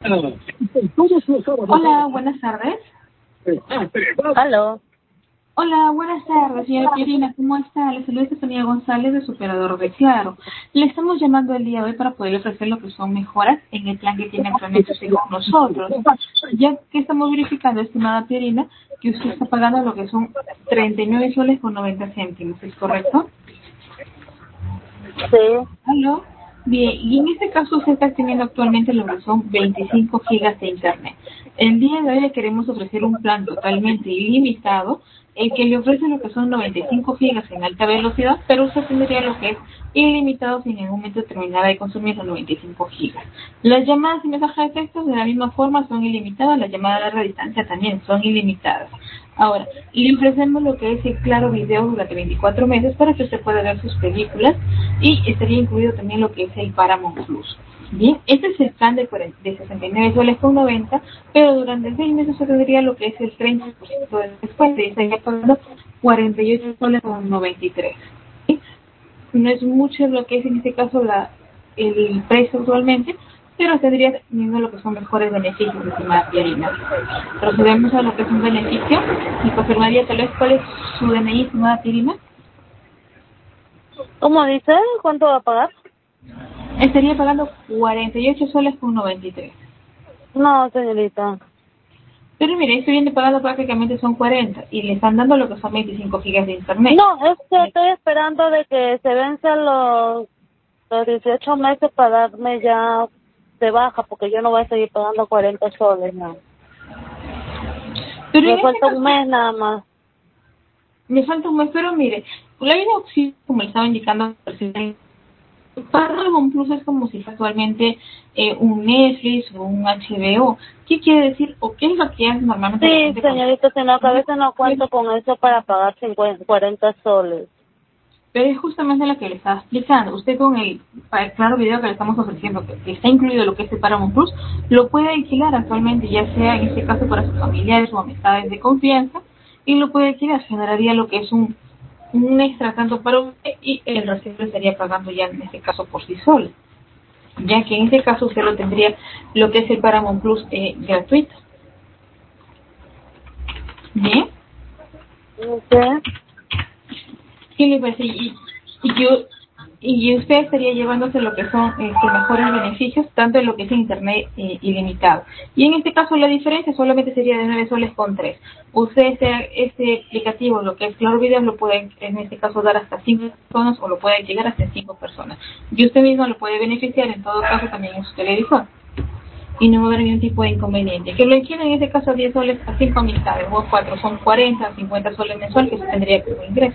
Hola, buenas tardes. Aló. Hola, buenas tardes, señora Pierina, ¿cómo está? Le saluda Estefanía González de Superador de Claro. Le estamos llamando el día de hoy para poder ofrecer lo que son mejoras en el plan que tiene actualmente usted con nosotros. Ya que estamos verificando, estimada Pierina, que usted está pagando lo que son 39 soles con 90 céntimos, ¿es correcto? Sí. ¿Aló? Bien, y en este caso usted está teniendo actualmente lo que son 25 gigas de internet. El día de hoy le queremos ofrecer un plan totalmente ilimitado, el que le ofrece lo que son 95 gigas en alta velocidad, pero usted tendría lo que es ilimitado si en algún momento terminara de consumir los 95 gigas. Las llamadas y mensajes de texto de la misma forma son ilimitadas, las llamadas a larga distancia también son ilimitadas. Ahora, le ofrecemos lo que es el Claro Video durante 24 meses para que usted pueda ver sus películas y estaría incluido también lo que es el Paramount Plus. Bien, este es el plan de 69 soles con 90, pero durante 6 meses se tendría lo que es el 30% de descuento y estaría pagando 48 soles con 93. ¿Sí? No es mucho lo que es en este caso el precio actualmente, pero tendría teniendo lo que son mejores beneficios, estimada Pierina. Procedemos a lo que es un beneficio y confirmaría tal vez cuál es su DNI, estimada Pierina. ¿Cómo dice? ¿Cuánto va a pagar? Estaría pagando 48 soles con 93. No, señorita. Pero mire, estoy viendo pagando prácticamente son 40 y le están dando lo que son 25 gigas de internet. No, es que estoy esperando de que se venzan los 18 meses para darme ya de baja, porque yo no voy a seguir pagando 40 soles, no. Pero Me en este falta un caso, mes nada más. me falta un mes, pero mire, la vida opción, como le estaba indicando, Paramount Plus es como si fuera actualmente un Netflix o un HBO. ¿Qué quiere decir o qué es lo que hace normalmente la Sí, gente con señorita, sino que a veces no cuento con eso para pagar 40 soles. Pero es justamente lo que le estaba explicando. Usted con el Claro Video que le estamos ofreciendo, que está incluido lo que es el Paramount Plus, lo puede alquilar actualmente, ya sea en este caso para sus familiares o amistades de confianza, y lo puede alquilar. Generaría lo que es un extra tanto para usted y el resto lo estaría pagando ya en este caso por sí solo. Ya que en este caso usted lo tendría lo que es el Paramount Plus gratuito. Bien. ¿Qué? ¿Qué le parece? Y usted estaría llevándose lo que son mejores beneficios, tanto en lo que es internet ilimitado. Y en este caso la diferencia solamente sería de 9 soles con 3. Usted este aplicativo, lo que es Claro Video, lo puede en este caso dar hasta 5 personas o lo puede llegar hasta 5 personas. Y usted mismo lo puede beneficiar en todo caso también en su televisor. Y no va a haber ningún tipo de inconveniente. Que lo alquilen en este caso a 10 soles a 5 amistades o 4 son 40, 50 soles mensual que se tendría como ingreso.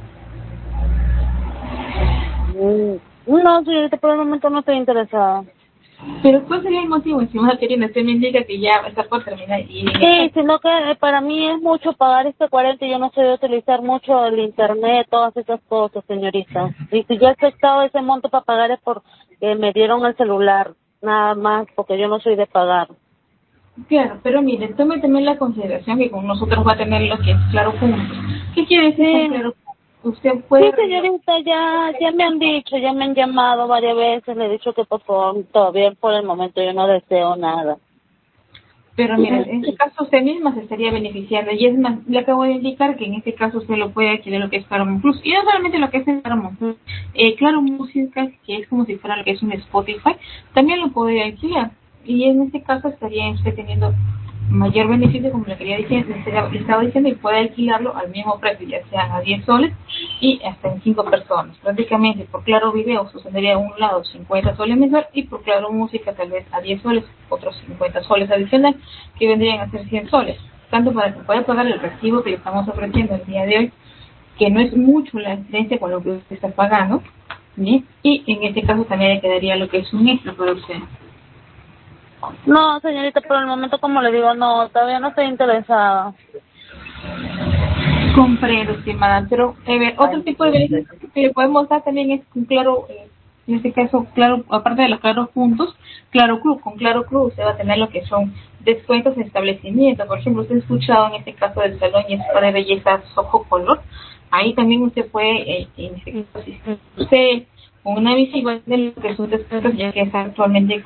No, señorita, por el momento no estoy interesada. Pero ¿cuál sería el motivo? Estimada Karina, usted me indica que ya va a estar por terminar. Sí, sino que para mí es mucho pagar 40 y yo no sé de utilizar mucho el internet, todas esas cosas, señorita. Y si yo he aceptado ese monto para pagar es porque me dieron el celular, nada más, porque yo no soy de pagar. Claro, pero mire, tome también la consideración que con nosotros va a tener lo que es Claro Puntos. ¿Qué quiere decir con Sí, Claro Puntos? Usted sí, puede renovar. señorita, ya me han dicho, ya me han llamado varias veces, le he dicho que por favor, todavía por el momento yo no deseo nada. Pero mire, en este caso usted misma se estaría beneficiando. Y es más, le acabo de indicar que en este caso usted lo puede adquirir lo que es Paramount Plus. Y no solamente lo que es el Paramount Plus, Claro Música, que es como si fuera lo que es un Spotify, también lo puede alquilar. Y en este caso estaría usted teniendo mayor beneficio, como le quería decir, le estaba diciendo, y puede alquilarlo al mismo precio, ya sea a 10 soles y hasta en 5 personas. Prácticamente por Claro Video sucedería a un lado 50 soles mensual y por Claro Música tal vez a 10 soles, otros 50 soles adicional, que vendrían a ser 100 soles. Tanto para que pueda pagar el recibo que le estamos ofreciendo el día de hoy, que no es mucho la diferencia con lo que usted está pagando, ¿sí? Y en este caso también le quedaría lo que es un extra para usted. No, señorita, por el momento, como le digo, no, todavía no estoy interesada. Comprendo, estimada, pero otro tipo de beneficios que le podemos dar también es un Claro, en este caso, Claro, aparte de los Claros Puntos, Claro Club. Con Claro Club usted va a tener lo que son descuentos en establecimientos. Por ejemplo, usted ha escuchado en este caso del salón y spa de belleza Soho Color. Ahí también usted puede, en este caso, si usted con una visita de lo que son descuentos, ya que está actualmente con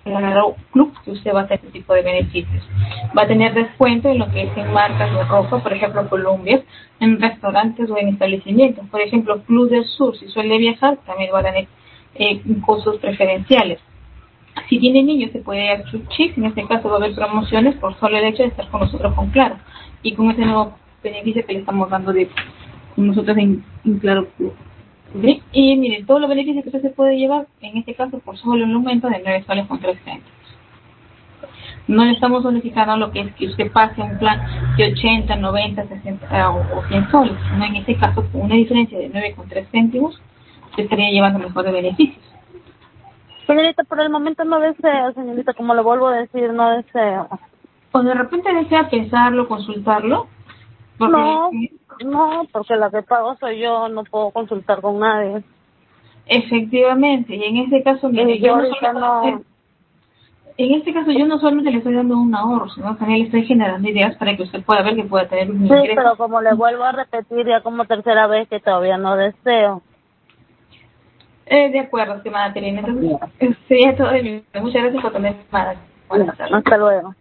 club que usted va a tener este tipo de beneficios. Va a tener descuento en lo que es en marcas de ropa, por ejemplo, Columbia, en restaurantes o en establecimientos. Por ejemplo, Club del Sur, si suele viajar, también va a tener costos preferenciales. Si tiene niños, se puede ir a Chuchis, en este caso va a haber promociones por solo el hecho de estar con nosotros con Claro, y con ese nuevo beneficio que le estamos dando de nosotros en Claro Club. ¿Sí? Y miren, todos los beneficios que usted se puede llevar, en este caso, por solo un aumento de 9 soles con 3 céntimos. No le estamos solicitando lo que es que usted pase a un plan de 80, 90, 60 o 100 soles. No, en este caso, con una diferencia de 9 con 3 céntimos, se estaría llevando mejores beneficios. Señorita, por el momento no deseo, señorita, como le vuelvo a decir, no deseo. O de repente desea pensarlo, consultarlo, porque No, porque la que pago soy yo, no puedo consultar con nadie. efectivamente, y en este caso, mire, Yo ahorita no. en este caso yo no solamente le estoy dando un ahorro, sino también le estoy generando ideas para que usted pueda ver que pueda tener un Sí, ingreso. pero como le vuelvo a repetir ya como tercera vez que todavía no deseo. De acuerdo, estimada Terina. Entonces, sería todo de mí. Muchas gracias por tener llamada. Buenas tardes. Hasta luego.